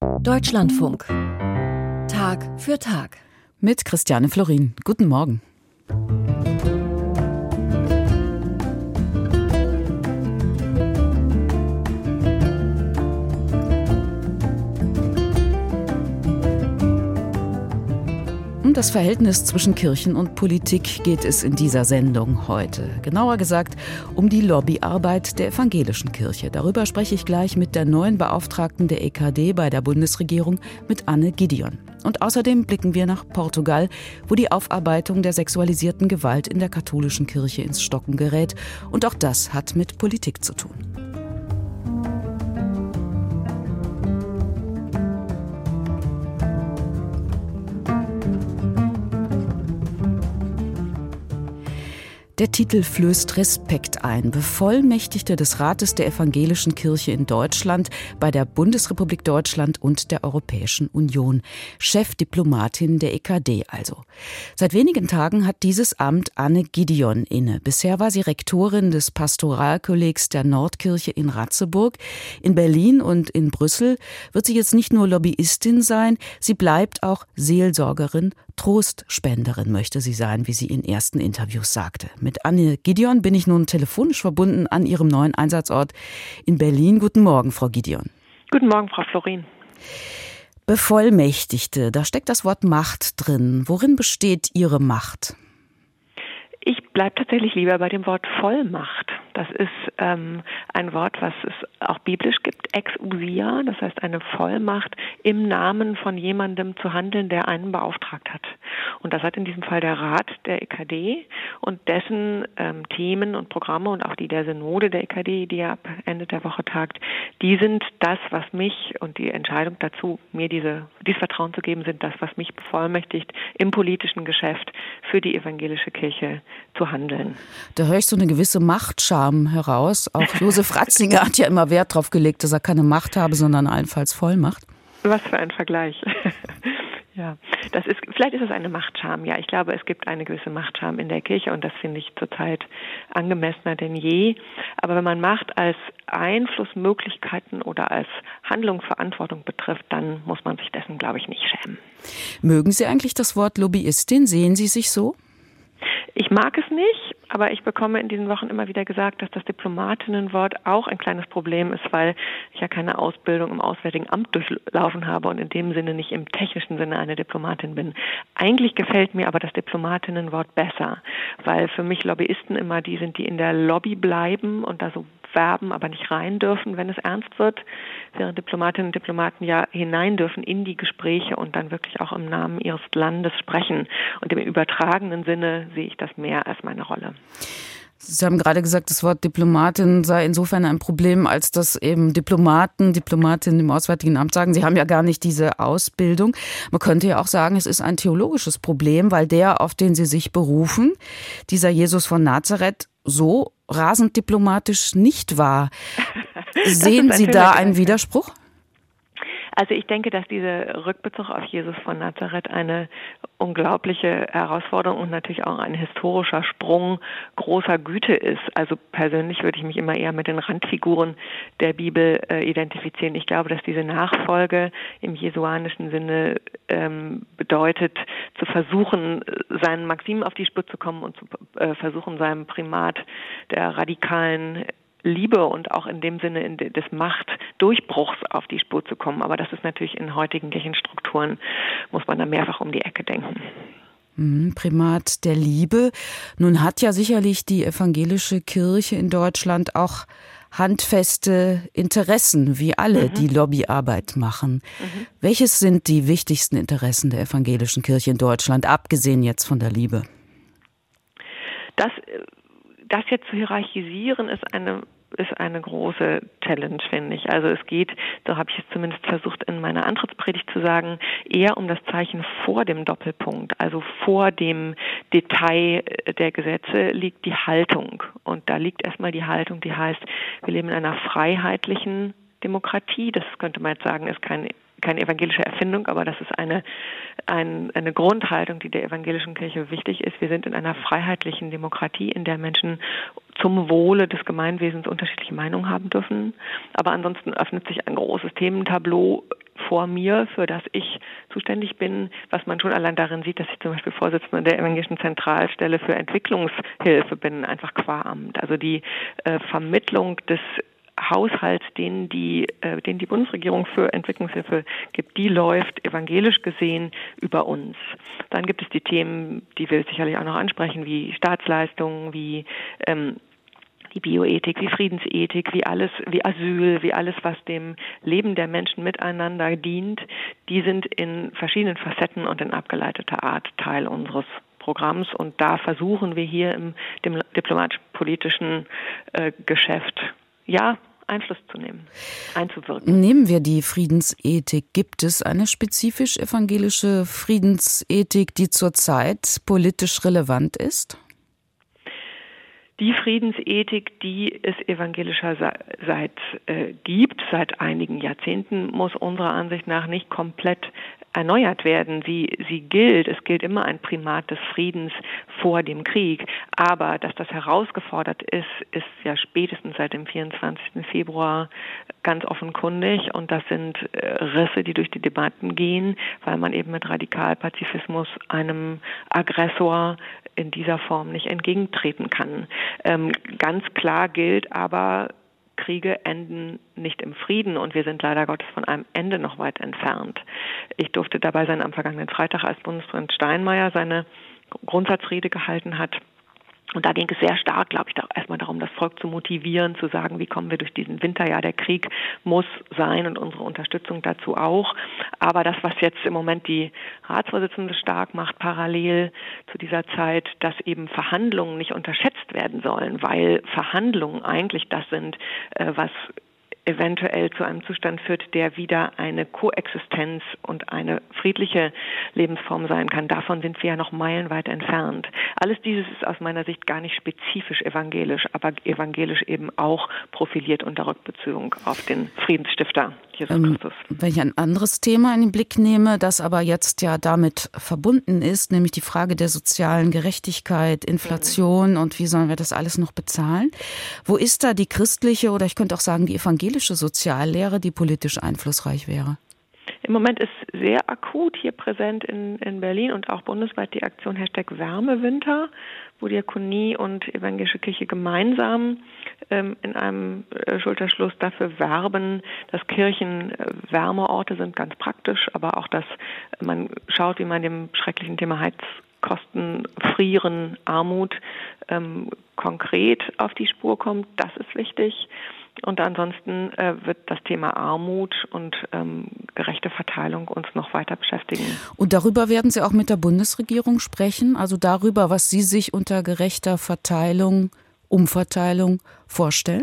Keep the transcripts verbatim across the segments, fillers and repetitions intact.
Deutschlandfunk. Tag für Tag. Mit Christiane Florin. Guten Morgen. Um das Verhältnis zwischen Kirchen und Politik geht es in dieser Sendung heute. Genauer gesagt um die Lobbyarbeit der evangelischen Kirche. Darüber spreche ich gleich mit der neuen Beauftragten der E K D bei der Bundesregierung, mit Anne Gideon. Und außerdem blicken wir nach Portugal, wo die Aufarbeitung der sexualisierten Gewalt in der katholischen Kirche ins Stocken gerät. Und auch das hat mit Politik zu tun. Der Titel flößt Respekt ein. Bevollmächtigte des Rates der Evangelischen Kirche in Deutschland, bei der Bundesrepublik Deutschland und der Europäischen Union. Chefdiplomatin der E K D also. Seit wenigen Tagen hat dieses Amt Anne Gideon inne. Bisher war sie Rektorin des Pastoralkollegs der Nordkirche in Ratzeburg. In Berlin und in Brüssel wird sie jetzt nicht nur Lobbyistin sein, sie bleibt auch Seelsorgerin, Trostspenderin möchte sie sein, wie sie in ersten Interviews sagte. Mit Anne Gideon bin ich nun telefonisch verbunden an ihrem neuen Einsatzort in Berlin. Guten Morgen, Frau Gideon. Guten Morgen, Frau Florin. Bevollmächtigte, da steckt das Wort Macht drin. Worin besteht Ihre Macht? Ich bleibe tatsächlich lieber bei dem Wort Vollmacht. Das ist ähm, ein Wort, was es auch biblisch gibt, exousia, das heißt eine Vollmacht, im Namen von jemandem zu handeln, der einen beauftragt hat. Und das hat in diesem Fall der Rat der E K D und dessen ähm, Themen und Programme und auch die der Synode der E K D, die ja ab Ende der Woche tagt, die sind das, was mich und die Entscheidung dazu, mir diese, dieses Vertrauen zu geben, sind das, was mich bevollmächtigt, im politischen Geschäft für die evangelische Kirche zu handeln. Da höre ich so eine gewisse Machtscham heraus. Auch Josef Ratzinger hat ja immer Wert darauf gelegt, dass er keine Macht habe, sondern allenfalls Vollmacht. Was für ein Vergleich. Ja, das ist, vielleicht ist es eine Machtscham. Ja, ich glaube, es gibt eine gewisse Machtscham in der Kirche und das finde ich zurzeit angemessener denn je. Aber wenn man Macht als Einflussmöglichkeiten oder als Handlungsverantwortung betrifft, dann muss man sich dessen, glaube ich, nicht schämen. Mögen Sie eigentlich das Wort Lobbyistin? Sehen Sie sich so? Ich mag es nicht, aber ich bekomme in diesen Wochen immer wieder gesagt, dass das Diplomatinnenwort auch ein kleines Problem ist, weil ich ja keine Ausbildung im Auswärtigen Amt durchlaufen habe und in dem Sinne nicht im technischen Sinne eine Diplomatin bin. Eigentlich gefällt mir aber das Diplomatinnenwort besser, weil für mich Lobbyisten immer die sind, die in der Lobby bleiben und da so werben, aber nicht rein dürfen, wenn es ernst wird, während Diplomatinnen und Diplomaten ja hinein dürfen in die Gespräche und dann wirklich auch im Namen ihres Landes sprechen. Und im übertragenen Sinne sehe ich das mehr als meine Rolle. Sie haben gerade gesagt, das Wort Diplomatin sei insofern ein Problem, als dass eben Diplomaten, Diplomatinnen im Auswärtigen Amt sagen, sie haben ja gar nicht diese Ausbildung. Man könnte ja auch sagen, es ist ein theologisches Problem, weil der, auf den sie sich berufen, dieser Jesus von Nazareth, so rasend diplomatisch nicht war. Sehen Sie da einen Widerspruch? Also ich denke, dass dieser Rückbezug auf Jesus von Nazareth eine unglaubliche Herausforderung und natürlich auch ein historischer Sprung großer Güte ist. Also persönlich würde ich mich immer eher mit den Randfiguren der Bibel äh, identifizieren. Ich glaube, dass diese Nachfolge im jesuanischen Sinne ähm, bedeutet, zu versuchen, seinen Maximen auf die Spur zu kommen und zu äh, versuchen, seinem Primat der radikalen Liebe und auch in dem Sinne in de, des Machtdurchbruchs auf die Spur zu kommen. Aber das ist natürlich in heutigen Kirchenstrukturen, muss man da mehrfach um die Ecke denken. Primat der Liebe. Nun hat ja sicherlich die evangelische Kirche in Deutschland auch handfeste Interessen, wie alle, mhm. die Lobbyarbeit machen. Mhm. Welches sind die wichtigsten Interessen der evangelischen Kirche in Deutschland, abgesehen jetzt von der Liebe? Das, das jetzt zu hierarchisieren, ist eine ist eine große Challenge, finde ich. Also es geht, so habe ich es zumindest versucht in meiner Antrittspredigt zu sagen, eher um das Zeichen vor dem Doppelpunkt, also vor dem Detail der Gesetze liegt die Haltung. Und da liegt erstmal die Haltung, die heißt, wir leben in einer freiheitlichen Demokratie. Das könnte man jetzt sagen, ist kein keine evangelische Erfindung, aber das ist eine, ein, eine Grundhaltung, die der evangelischen Kirche wichtig ist. Wir sind in einer freiheitlichen Demokratie, in der Menschen zum Wohle des Gemeinwesens unterschiedliche Meinungen haben dürfen. Aber ansonsten öffnet sich ein großes Thementableau vor mir, für das ich zuständig bin, was man schon allein darin sieht, dass ich zum Beispiel Vorsitzende der Evangelischen Zentralstelle für Entwicklungshilfe bin, einfach qua Amt. Also die äh, Vermittlung des Haushalt, den die, äh, den die Bundesregierung für Entwicklungshilfe gibt, die läuft evangelisch gesehen über uns. Dann gibt es die Themen, die wir sicherlich auch noch ansprechen, wie Staatsleistungen, wie ähm, die Bioethik, wie Friedensethik, wie alles, wie Asyl, wie alles, was dem Leben der Menschen miteinander dient. Die sind in verschiedenen Facetten und in abgeleiteter Art Teil unseres Programms. Und da versuchen wir hier im dem diplomatisch-politischen äh, Geschäft ja, Einfluss zu nehmen, einzuwirken. Nehmen wir die Friedensethik. Gibt es eine spezifisch evangelische Friedensethik, die zurzeit politisch relevant ist? Die Friedensethik, die es evangelischerseits äh, gibt, seit einigen Jahrzehnten, muss unserer Ansicht nach nicht komplett erneuert werden. Sie, sie gilt, es gilt immer ein Primat des Friedens vor dem Krieg. Aber dass das herausgefordert ist, ist ja spätestens seit dem vierundzwanzigsten Februar ganz offenkundig. Und das sind Risse, die durch die Debatten gehen, weil man eben mit Radikalpazifismus einem Aggressor in dieser Form nicht entgegentreten kann. Ähm, ganz klar gilt aber, Kriege enden nicht im Frieden und wir sind leider Gottes von einem Ende noch weit entfernt. Ich durfte dabei sein am vergangenen Freitag, als Bundespräsident Steinmeier seine Grundsatzrede gehalten hat. Und da ging es sehr stark, glaube ich, erstmal darum, das Volk zu motivieren, zu sagen, wie kommen wir durch diesen Winter. Ja, der Krieg muss sein und unsere Unterstützung dazu auch. Aber das, was jetzt im Moment die Ratsvorsitzende stark macht, parallel zu dieser Zeit, dass eben Verhandlungen nicht unterschätzt werden sollen, weil Verhandlungen eigentlich das sind, was eventuell zu einem Zustand führt, der wieder eine Koexistenz und eine friedliche Lebensform sein kann. Davon sind wir ja noch meilenweit entfernt. Alles dieses ist aus meiner Sicht gar nicht spezifisch evangelisch, aber evangelisch eben auch profiliert unter Rückbeziehung auf den Friedensstifter, Jesus ähm, Christus. Wenn ich ein anderes Thema in den Blick nehme, das aber jetzt ja damit verbunden ist, nämlich die Frage der sozialen Gerechtigkeit, Inflation mhm. und wie sollen wir das alles noch bezahlen? Wo ist da die christliche oder ich könnte auch sagen die evangelische Soziallehre, die politisch einflussreich wäre? Im Moment ist sehr akut hier präsent in, in Berlin und auch bundesweit die Aktion Hashtag Wärmewinter, wo Diakonie und evangelische Kirche gemeinsam ähm, in einem äh, Schulterschluss dafür werben, dass Kirchen äh, Wärmeorte sind, ganz praktisch, aber auch, dass man schaut, wie man dem schrecklichen Thema Heizkosten, Frieren, Armut ähm, konkret auf die Spur kommt. Das ist wichtig. Und ansonsten äh, wird das Thema Armut und ähm, gerechte Verteilung uns noch weiter beschäftigen. Und darüber werden Sie auch mit der Bundesregierung sprechen? Also darüber, was Sie sich unter gerechter Verteilung, Umverteilung vorstellen?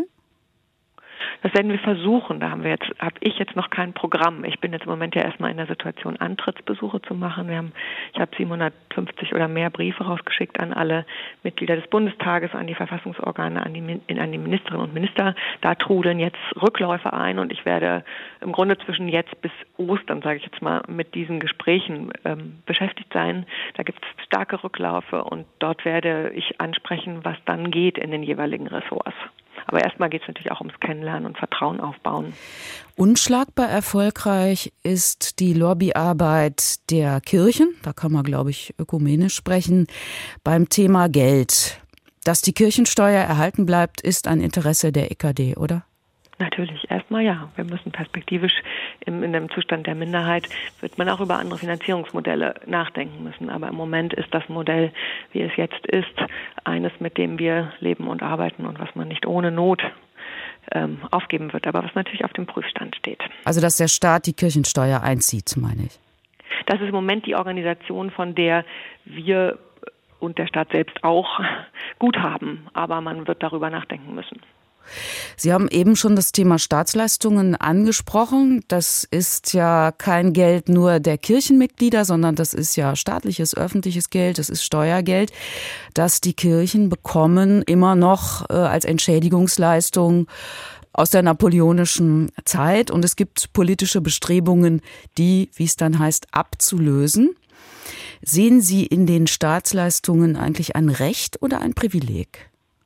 Das werden wir versuchen. Da haben wir jetzt, habe ich jetzt noch kein Programm. Ich bin jetzt im Moment ja erstmal in der Situation, Antrittsbesuche zu machen. Wir haben, ich habe siebenhundertfünfzig oder mehr Briefe rausgeschickt an alle Mitglieder des Bundestages, an die Verfassungsorgane, an die, an die Ministerinnen und Minister. Da trudeln jetzt Rückläufe ein und ich werde im Grunde zwischen jetzt bis Ostern, sage ich jetzt mal, mit diesen Gesprächen ähm, beschäftigt sein. Da gibt es starke Rückläufe und dort werde ich ansprechen, was dann geht in den jeweiligen Ressorts. Aber erstmal geht es natürlich auch ums Kennenlernen und Vertrauen aufbauen. Unschlagbar erfolgreich ist die Lobbyarbeit der Kirchen, da kann man, glaube ich, ökumenisch sprechen, beim Thema Geld. Dass die Kirchensteuer erhalten bleibt, ist ein Interesse der E K D, oder? Natürlich, erstmal ja. Wir müssen perspektivisch in, in dem Zustand der Minderheit, wird man auch über andere Finanzierungsmodelle nachdenken müssen. Aber im Moment ist das Modell, wie es jetzt ist, eines, mit dem wir leben und arbeiten und was man nicht ohne Not ähm, aufgeben wird, aber was natürlich auf dem Prüfstand steht. Also dass der Staat die Kirchensteuer einzieht, meine ich. Das ist im Moment die Organisation, von der wir und der Staat selbst auch gut haben. Aber man wird darüber nachdenken müssen. Sie haben eben schon das Thema Staatsleistungen angesprochen. Das ist ja kein Geld nur der Kirchenmitglieder, sondern das ist ja staatliches, öffentliches Geld, das ist Steuergeld, das die Kirchen bekommen, immer noch äh, als Entschädigungsleistung aus der napoleonischen Zeit. Und es gibt politische Bestrebungen, die, wie es dann heißt, abzulösen. Sehen Sie in den Staatsleistungen eigentlich ein Recht oder ein Privileg?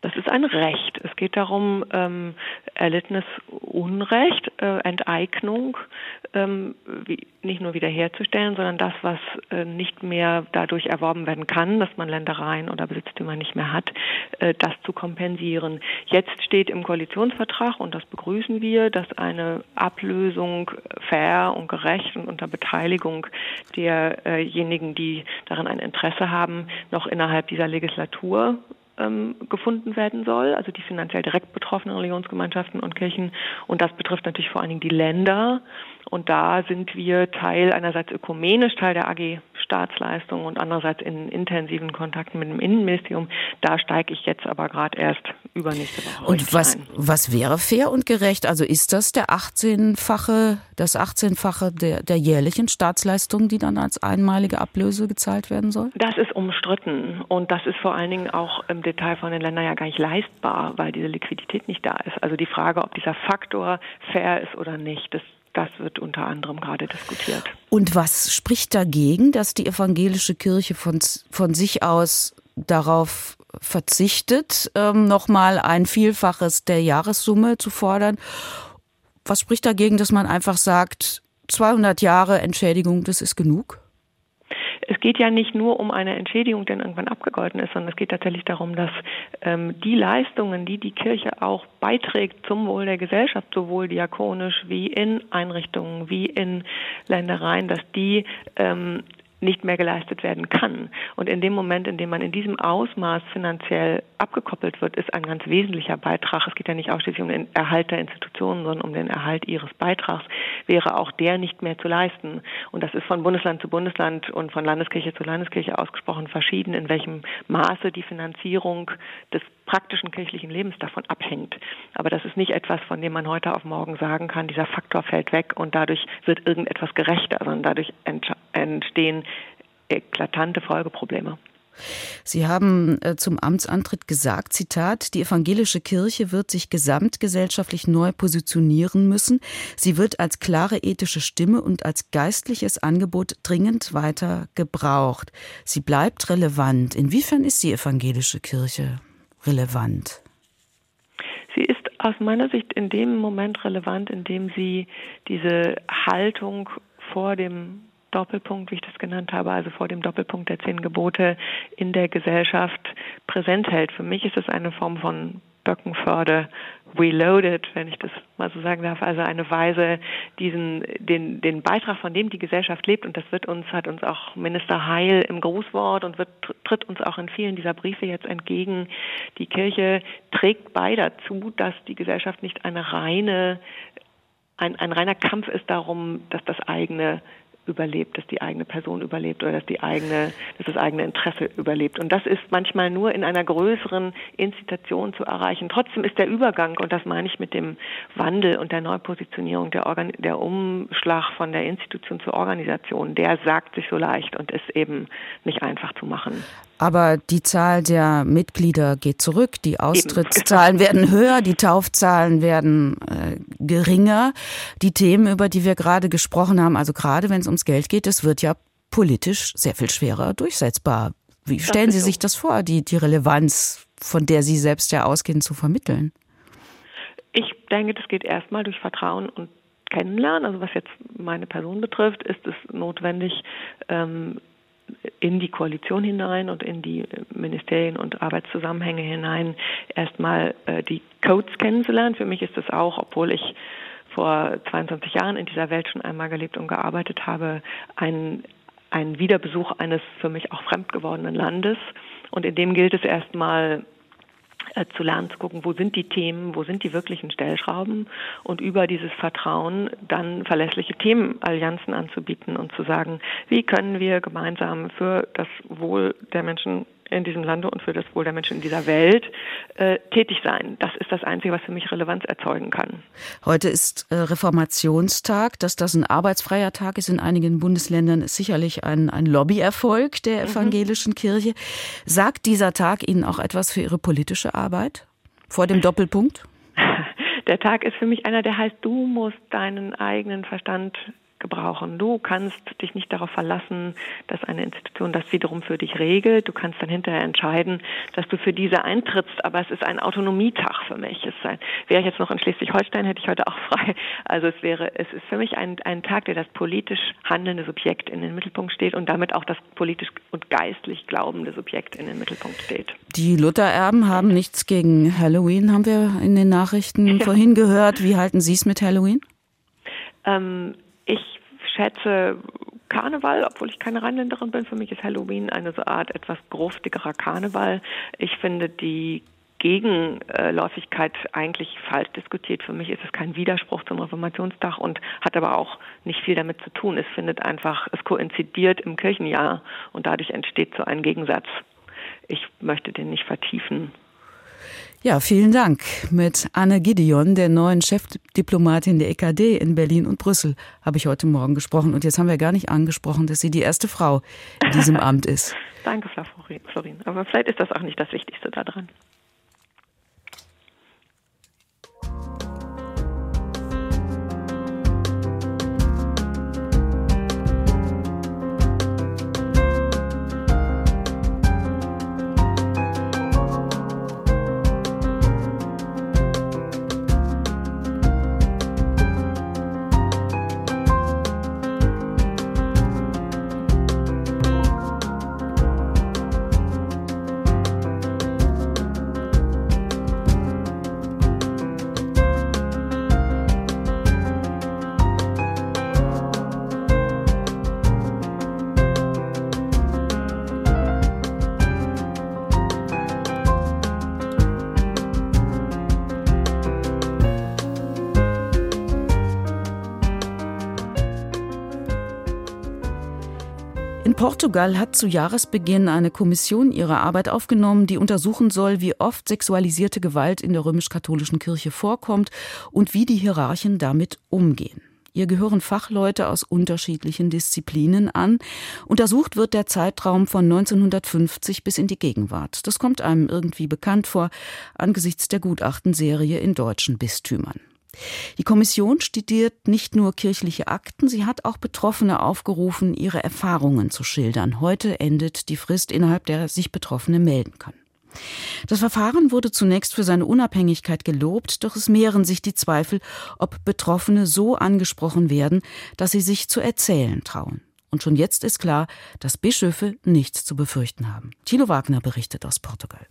Das ist ein Recht. Es geht darum, ähm, erlittenes Unrecht, äh, Enteignung, ähm, wie, nicht nur wiederherzustellen, sondern das, was äh, nicht mehr dadurch erworben werden kann, dass man Ländereien oder Besitztümer nicht mehr hat, äh, das zu kompensieren. Jetzt steht im Koalitionsvertrag, und das begrüßen wir, dass eine Ablösung fair und gerecht und unter Beteiligung derjenigen, die daran ein Interesse haben, noch innerhalb dieser Legislatur gefunden werden soll, also die finanziell direkt betroffenen Religionsgemeinschaften und Kirchen. Und das betrifft natürlich vor allen Dingen die Länder. Und da sind wir Teil, einerseits ökumenisch, Teil der A G Staatsleistungen und andererseits in intensiven Kontakten mit dem Innenministerium. Da steige ich jetzt aber gerade erst übernächste Woche. Und was, ein. was wäre fair und gerecht? Also ist das der achtzehnfache, das achtzehnfache der, der jährlichen Staatsleistungen, die dann als einmalige Ablöse gezahlt werden soll? Das ist umstritten und das ist vor allen Dingen auch im Detail von den Ländern ja gar nicht leistbar, weil diese Liquidität nicht da ist. Also die Frage, ob dieser Faktor fair ist oder nicht, das Das wird unter anderem gerade diskutiert. Und was spricht dagegen, dass die evangelische Kirche von, von sich aus darauf verzichtet, ähm, nochmal ein Vielfaches der Jahressumme zu fordern? Was spricht dagegen, dass man einfach sagt, zweihundert Jahre Entschädigung, das ist genug? Es geht ja nicht nur um eine Entschädigung, die irgendwann abgegolten ist, sondern es geht tatsächlich darum, dass ähm, die Leistungen, die die Kirche auch beiträgt zum Wohl der Gesellschaft, sowohl diakonisch wie in Einrichtungen, wie in Ländereien, dass die ähm, nicht mehr geleistet werden kann. Und in dem Moment, in dem man in diesem Ausmaß finanziell abgekoppelt wird, ist ein ganz wesentlicher Beitrag, es geht ja nicht ausschließlich um den Erhalt der Institutionen, sondern um den Erhalt ihres Beitrags, wäre auch der nicht mehr zu leisten. Und das ist von Bundesland zu Bundesland und von Landeskirche zu Landeskirche ausgesprochen verschieden, in welchem Maße die Finanzierung des praktischen kirchlichen Lebens davon abhängt. Aber das ist nicht etwas, von dem man heute auf morgen sagen kann, dieser Faktor fällt weg und dadurch wird irgendetwas gerechter, sondern dadurch entstehen eklatante Folgeprobleme. Sie haben äh, zum Amtsantritt gesagt, Zitat, die evangelische Kirche wird sich gesamtgesellschaftlich neu positionieren müssen. Sie wird als klare ethische Stimme und als geistliches Angebot dringend weiter gebraucht. Sie bleibt relevant. Inwiefern ist die evangelische Kirche relevant? Sie ist aus meiner Sicht in dem Moment relevant, in dem sie diese Haltung vor dem Doppelpunkt, wie ich das genannt habe, also vor dem Doppelpunkt der zehn Gebote in der Gesellschaft präsent hält. Für mich ist es eine Form von Böckenförde reloaded, wenn ich das mal so sagen darf, also eine Weise, diesen, den, den Beitrag, von dem die Gesellschaft lebt, und das wird uns, hat uns auch Minister Heil im Grußwort und wird, tritt uns auch in vielen dieser Briefe jetzt entgegen. Die Kirche trägt bei dazu, dass die Gesellschaft nicht eine reine, ein, ein reiner Kampf ist darum, dass das eigene überlebt, dass die eigene Person überlebt oder dass die eigene, dass das eigene Interesse überlebt. Und das ist manchmal nur in einer größeren Institution zu erreichen. Trotzdem ist der Übergang, und das meine ich mit dem Wandel und der Neupositionierung, der, Organ- der Umschlag von der Institution zur Organisation, der sagt sich so leicht und ist eben nicht einfach zu machen. Aber die Zahl der Mitglieder geht zurück, die Austrittszahlen werden höher, die Taufzahlen werden äh, geringer. Die Themen, über die wir gerade gesprochen haben, also gerade wenn es ums Geld geht, das wird ja politisch sehr viel schwerer durchsetzbar. Wie stellen Sie sich das vor, die, die Relevanz, von der Sie selbst ja ausgehen, zu vermitteln? Ich denke, das geht erstmal durch Vertrauen und Kennenlernen. Also was jetzt meine Person betrifft, ist es notwendig, ähm, in die Koalition hinein und in die Ministerien und Arbeitszusammenhänge hinein erstmal äh, die Codes kennenzulernen. Für mich ist das auch, obwohl ich vor zweiundzwanzig Jahren in dieser Welt schon einmal gelebt und gearbeitet habe, ein, ein Wiederbesuch eines für mich auch fremd gewordenen Landes. Und in dem gilt es erstmal zu lernen, zu gucken, wo sind die Themen, wo sind die wirklichen Stellschrauben und über dieses Vertrauen dann verlässliche Themenallianzen anzubieten und zu sagen, wie können wir gemeinsam für das Wohl der Menschen in diesem Lande und für das Wohl der Menschen in dieser Welt äh, tätig sein. Das ist das Einzige, was für mich Relevanz erzeugen kann. Heute ist äh, Reformationstag. Dass das ein arbeitsfreier Tag ist in einigen Bundesländern, ist sicherlich ein, ein Lobbyerfolg der evangelischen mhm. Kirche. Sagt dieser Tag Ihnen auch etwas für Ihre politische Arbeit vor dem Doppelpunkt? Der Tag ist für mich einer, der heißt, du musst deinen eigenen Verstand brauchen. Du kannst dich nicht darauf verlassen, dass eine Institution das wiederum für dich regelt. Du kannst dann hinterher entscheiden, dass du für diese eintrittst, aber es ist ein Autonomietag für mich. Es ein, wäre ich jetzt noch in Schleswig-Holstein, hätte ich heute auch frei. Also es wäre, es ist für mich ein, ein Tag, der das politisch handelnde Subjekt in den Mittelpunkt steht und damit auch das politisch und geistlich glaubende Subjekt in den Mittelpunkt steht. Die Luthererben haben nichts gegen Halloween, haben wir in den Nachrichten ja. vorhin gehört. Wie halten Sie es mit Halloween? Ähm, ich schätze Karneval, obwohl ich keine Rheinländerin bin. Für mich ist Halloween eine so Art etwas gruftigerer Karneval. Ich finde die Gegenläufigkeit eigentlich falsch diskutiert. Für mich ist es kein Widerspruch zum Reformationstag und hat aber auch nicht viel damit zu tun. Es findet einfach, es koinzidiert im Kirchenjahr und dadurch entsteht so ein Gegensatz. Ich möchte den nicht vertiefen. Ja, vielen Dank. Mit Anne Gideon, der neuen Chefdiplomatin der E K D in Berlin und Brüssel, habe ich heute Morgen gesprochen. Und jetzt haben wir gar nicht angesprochen, dass sie die erste Frau in diesem Amt ist. Danke, Frau Florin. Aber vielleicht ist das auch nicht das Wichtigste daran. In Portugal hat zu Jahresbeginn eine Kommission ihre Arbeit aufgenommen, die untersuchen soll, wie oft sexualisierte Gewalt in der römisch-katholischen Kirche vorkommt und wie die Hierarchen damit umgehen. Ihr gehören Fachleute aus unterschiedlichen Disziplinen an. Untersucht wird der Zeitraum von neunzehnhundertfünfzig bis in die Gegenwart. Das kommt einem irgendwie bekannt vor, angesichts der Gutachtenserie in deutschen Bistümern. Die Kommission studiert nicht nur kirchliche Akten, sie hat auch Betroffene aufgerufen, ihre Erfahrungen zu schildern. Heute endet die Frist, innerhalb der sich Betroffene melden können. Das Verfahren wurde zunächst für seine Unabhängigkeit gelobt, doch es mehren sich die Zweifel, ob Betroffene so angesprochen werden, dass sie sich zu erzählen trauen. Und schon jetzt ist klar, dass Bischöfe nichts zu befürchten haben. Thilo Wagner berichtet aus Portugal.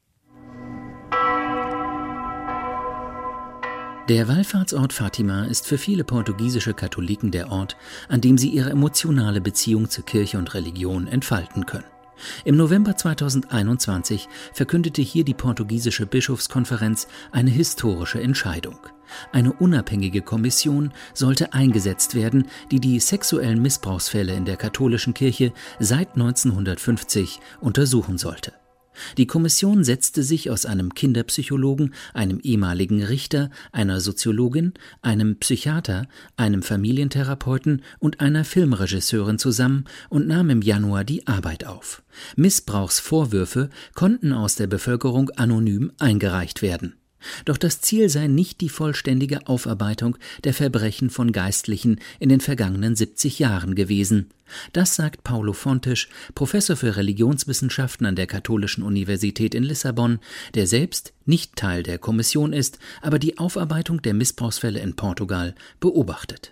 Der Wallfahrtsort Fatima ist für viele portugiesische Katholiken der Ort, an dem sie ihre emotionale Beziehung zur Kirche und Religion entfalten können. Im November zweitausendeinundzwanzig verkündete hier die portugiesische Bischofskonferenz eine historische Entscheidung. Eine unabhängige Kommission sollte eingesetzt werden, die die sexuellen Missbrauchsfälle in der katholischen Kirche seit neunzehnhundertfünfzig untersuchen sollte. Die Kommission setzte sich aus einem Kinderpsychologen, einem ehemaligen Richter, einer Soziologin, einem Psychiater, einem Familientherapeuten und einer Filmregisseurin zusammen und nahm im Januar die Arbeit auf. Missbrauchsvorwürfe konnten aus der Bevölkerung anonym eingereicht werden. Doch das Ziel sei nicht die vollständige Aufarbeitung der Verbrechen von Geistlichen in den vergangenen siebzig Jahren gewesen. Das sagt Paulo Fontes, Professor für Religionswissenschaften an der Katholischen Universität in Lissabon, der selbst nicht Teil der Kommission ist, aber die Aufarbeitung der Missbrauchsfälle in Portugal beobachtet.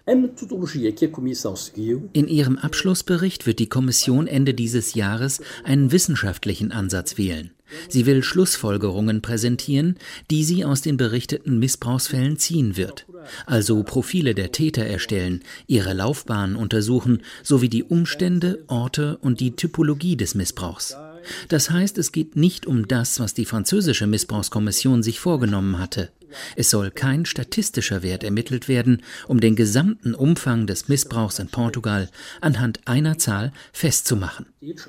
In ihrem Abschlussbericht wird die Kommission Ende dieses Jahres einen wissenschaftlichen Ansatz wählen. Sie will Schlussfolgerungen präsentieren, die sie aus den berichteten Missbrauchsfällen ziehen wird. Also Profile der Täter erstellen, ihre Laufbahn untersuchen, sowie die Umstände, Orte und die Typologie des Missbrauchs. Das heißt, es geht nicht um das, was die französische Missbrauchskommission sich vorgenommen hatte. Es soll kein statistischer Wert ermittelt werden, um den gesamten Umfang des Missbrauchs in Portugal anhand einer Zahl festzumachen.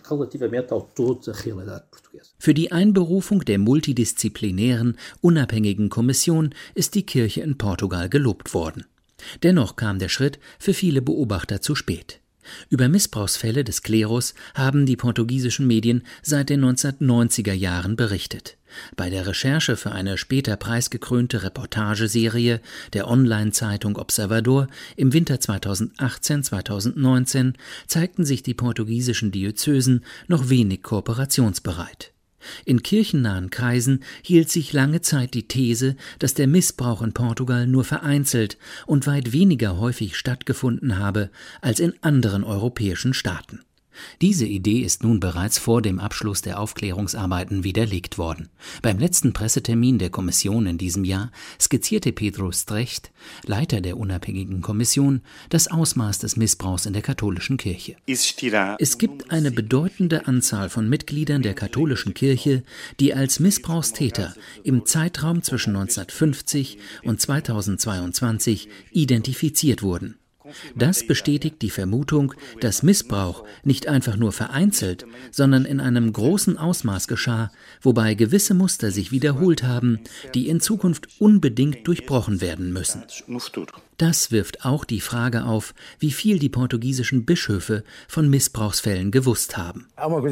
Für die Einberufung der multidisziplinären, unabhängigen Kommission ist die Kirche in Portugal gelobt worden. Dennoch kam der Schritt für viele Beobachter zu spät. Über Missbrauchsfälle des Klerus haben die portugiesischen Medien seit den neunzehnhundertneunziger Jahren berichtet. Bei der Recherche für eine später preisgekrönte Reportageserie der Online-Zeitung Observador im Winter zweitausendachtzehn zweitausendneunzehn zeigten sich die portugiesischen Diözesen noch wenig kooperationsbereit. In kirchennahen Kreisen hielt sich lange Zeit die These, dass der Missbrauch in Portugal nur vereinzelt und weit weniger häufig stattgefunden habe als in anderen europäischen Staaten. Diese Idee ist nun bereits vor dem Abschluss der Aufklärungsarbeiten widerlegt worden. Beim letzten Pressetermin der Kommission in diesem Jahr skizzierte Pedro Strecht, Leiter der unabhängigen Kommission, das Ausmaß des Missbrauchs in der katholischen Kirche. Es gibt eine bedeutende Anzahl von Mitgliedern der katholischen Kirche, die als Missbrauchstäter im Zeitraum zwischen neunzehnhundertfünfzig und zweitausendzweiundzwanzig identifiziert wurden. Das bestätigt die Vermutung, dass Missbrauch nicht einfach nur vereinzelt, sondern in einem großen Ausmaß geschah, wobei gewisse Muster sich wiederholt haben, die in Zukunft unbedingt durchbrochen werden müssen. Das wirft auch die Frage auf, wie viel die portugiesischen Bischöfe von Missbrauchsfällen gewusst haben.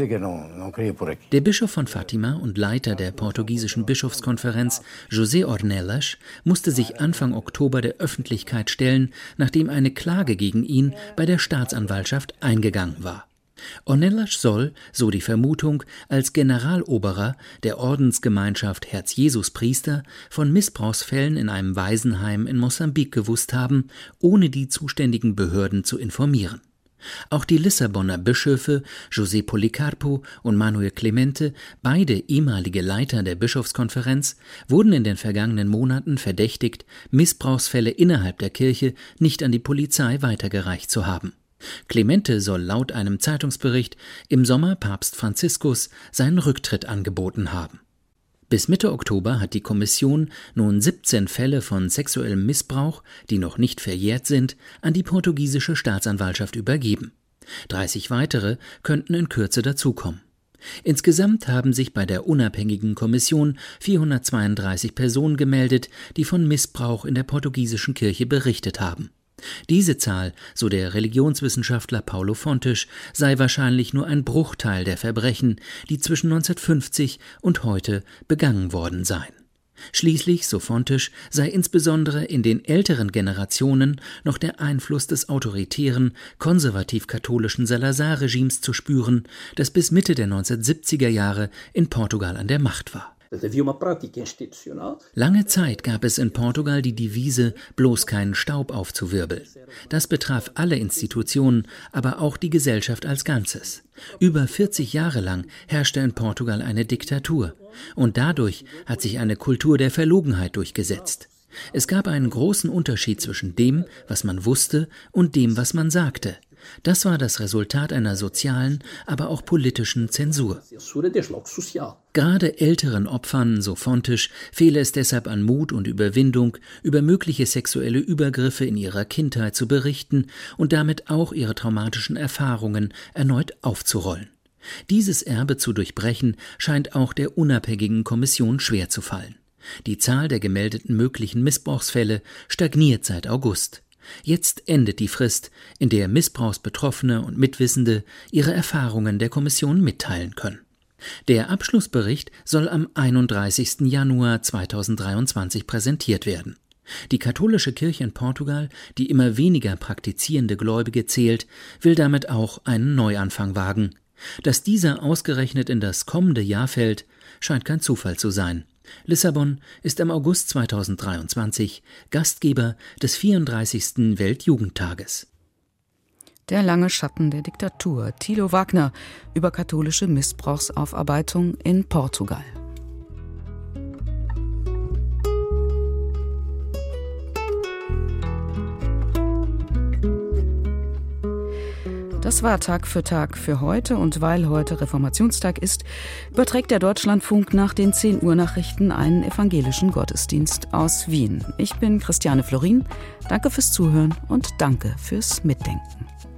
Der Bischof von Fátima und Leiter der portugiesischen Bischofskonferenz, José Ornelas, musste sich Anfang Oktober der Öffentlichkeit stellen, nachdem eine Klage gegen ihn bei der Staatsanwaltschaft eingegangen war. Ornelas soll, so die Vermutung, als Generaloberer der Ordensgemeinschaft Herz-Jesus-Priester von Missbrauchsfällen in einem Waisenheim in Mosambik gewusst haben, ohne die zuständigen Behörden zu informieren. Auch die Lissabonner Bischöfe José Policarpo und Manuel Clemente, beide ehemalige Leiter der Bischofskonferenz, wurden in den vergangenen Monaten verdächtigt, Missbrauchsfälle innerhalb der Kirche nicht an die Polizei weitergereicht zu haben. Clemente soll laut einem Zeitungsbericht im Sommer Papst Franziskus seinen Rücktritt angeboten haben. Bis Mitte Oktober hat die Kommission nun siebzehn Fälle von sexuellem Missbrauch, die noch nicht verjährt sind, an die portugiesische Staatsanwaltschaft übergeben. dreißig weitere könnten in Kürze dazukommen. Insgesamt haben sich bei der unabhängigen Kommission vierhundertzweiunddreißig Personen gemeldet, die von Missbrauch in der portugiesischen Kirche berichtet haben. Diese Zahl, so der Religionswissenschaftler Paulo Fontes, sei wahrscheinlich nur ein Bruchteil der Verbrechen, die zwischen neunzehnhundertfünfzig und heute begangen worden seien. Schließlich, so Fontes, sei insbesondere in den älteren Generationen noch der Einfluss des autoritären, konservativ-katholischen Salazar-Regimes zu spüren, das bis Mitte der neunzehnhundertsiebziger Jahre in Portugal an der Macht war. Lange Zeit gab es in Portugal die Devise, bloß keinen Staub aufzuwirbeln. Das betraf alle Institutionen, aber auch die Gesellschaft als Ganzes. Über vierzig Jahre lang herrschte in Portugal eine Diktatur. Und dadurch hat sich eine Kultur der Verlogenheit durchgesetzt. Es gab einen großen Unterschied zwischen dem, was man wusste, und dem, was man sagte. Das war das Resultat einer sozialen, aber auch politischen Zensur. Gerade älteren Opfern, so Fontes, fehle es deshalb an Mut und Überwindung, über mögliche sexuelle Übergriffe in ihrer Kindheit zu berichten und damit auch ihre traumatischen Erfahrungen erneut aufzurollen. Dieses Erbe zu durchbrechen, scheint auch der unabhängigen Kommission schwer zu fallen. Die Zahl der gemeldeten möglichen Missbrauchsfälle stagniert seit August. Jetzt endet die Frist, in der Missbrauchsbetroffene und Mitwissende ihre Erfahrungen der Kommission mitteilen können. Der Abschlussbericht soll am einunddreißigsten Januar zweitausenddreiundzwanzig präsentiert werden. Die katholische Kirche in Portugal, die immer weniger praktizierende Gläubige zählt, will damit auch einen Neuanfang wagen. Dass dieser ausgerechnet in das kommende Jahr fällt, scheint kein Zufall zu sein. Lissabon ist im August zweitausenddreiundzwanzig Gastgeber des vierunddreißigsten Weltjugendtages. Der lange Schatten der Diktatur. Thilo Wagner über katholische Missbrauchsaufarbeitung in Portugal. Das war Tag für Tag für heute, und weil heute Reformationstag ist, überträgt der Deutschlandfunk nach den zehn Uhr Nachrichten einen evangelischen Gottesdienst aus Wien. Ich bin Christiane Florin, danke fürs Zuhören und danke fürs Mitdenken.